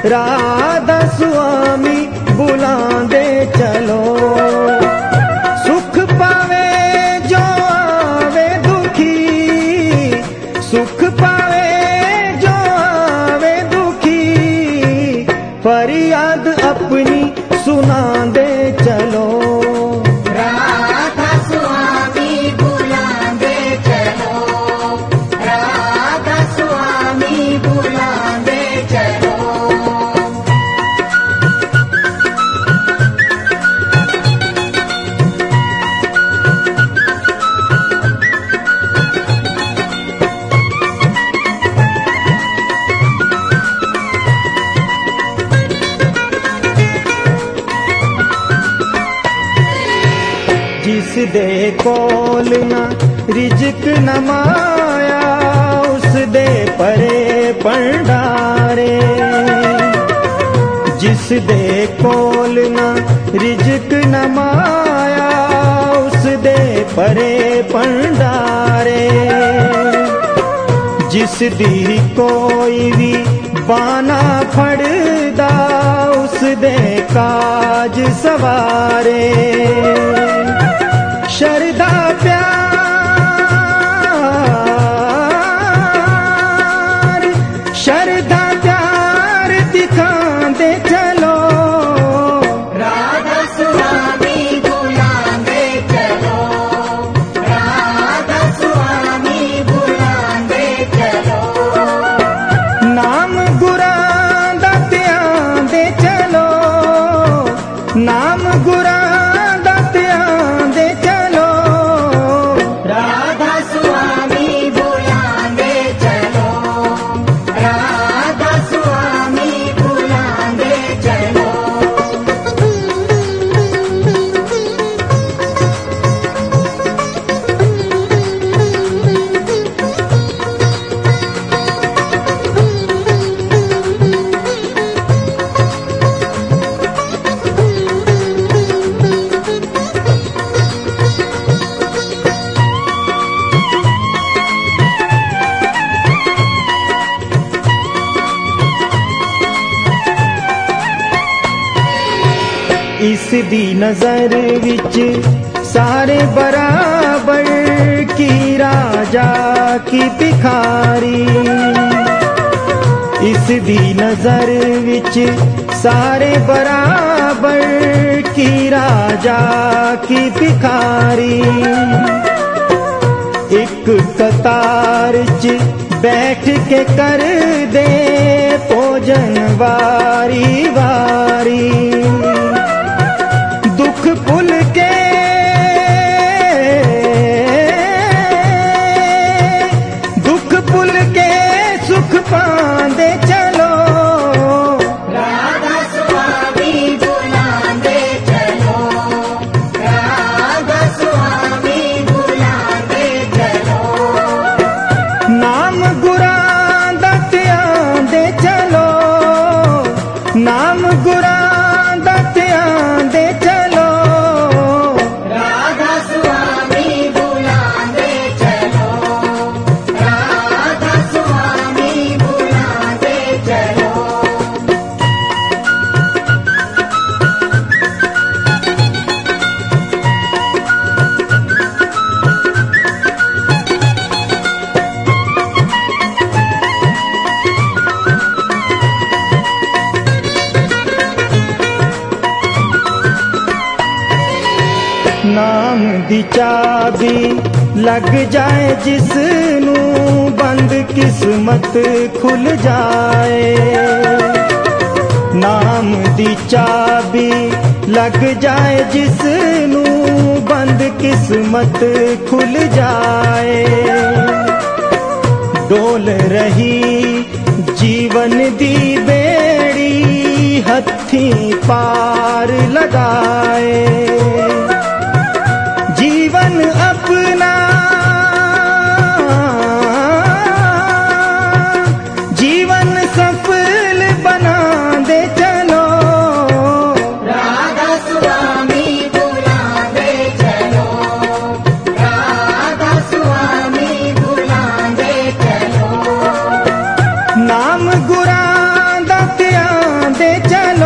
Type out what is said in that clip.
राधा स्वामी बुलांदे चलो। सुख पावे जो आवे दुखी, सुख पावे जो आवे दुखी, फरियाद अपनी सुनांदे चलो। राधा स्वामी बुलांदे चलो, राधा स्वामी बुलांदे चलो। जिस दे कोल न रिजक न माया, उस दे परे भंडारे। जिस दे कोल न रिजक न माया, उस दे परे भंडारे। जिस दी कोई भी बाना फड़दा, उस दे काज सवारे। शरदा प्यार, शरदा प्यार दिखांदे चलो। राधा स्वामी बुलांदे चलो, राधा स्वामी बुलांदे चलो। नाम गुरां दा ध्यान दे चलो, नाम गुरां दा ध्यान दे चलो। राधा स्वामी बुलांदे चलो, राधा स्वामी बुलांदे चलो। इस दी नजर विच सारे बराबर, की राजा की भिखारी। इस दी नजर विच सारे बराबर, की राजा की भिखारी। एक कतार च बैठ के कर दे भोजन वारी वारी। दुख भुल के, दुख भुल के सुख पांदे चलो। राधा स्वामी बुलांदे चलो, राधा स्वामी बुलांदे चलो। नाम गुरां दा ध्यान दे चलो, नाम गुरां दा ध्यान दे चलो। राधा स्वामी बुलांदे चलो, राधा स्वामी बुलांदे चलो। नाम दी चाबी लग जाए जिसनू, बंद किस्मत खुल जाए। नाम दी चाबी लग जाए जिसनू, बंद किस्मत खुल जाए। डोल रही जीवन दी बेड़ी, हथी पार लगाए। जीवन अपना, जीवन सफल बना दे चलो। राधा स्वामी बुलांदे चलो, राधा स्वामी बुलांदे चलो। नाम गुरां दा ध्यान दे चलो।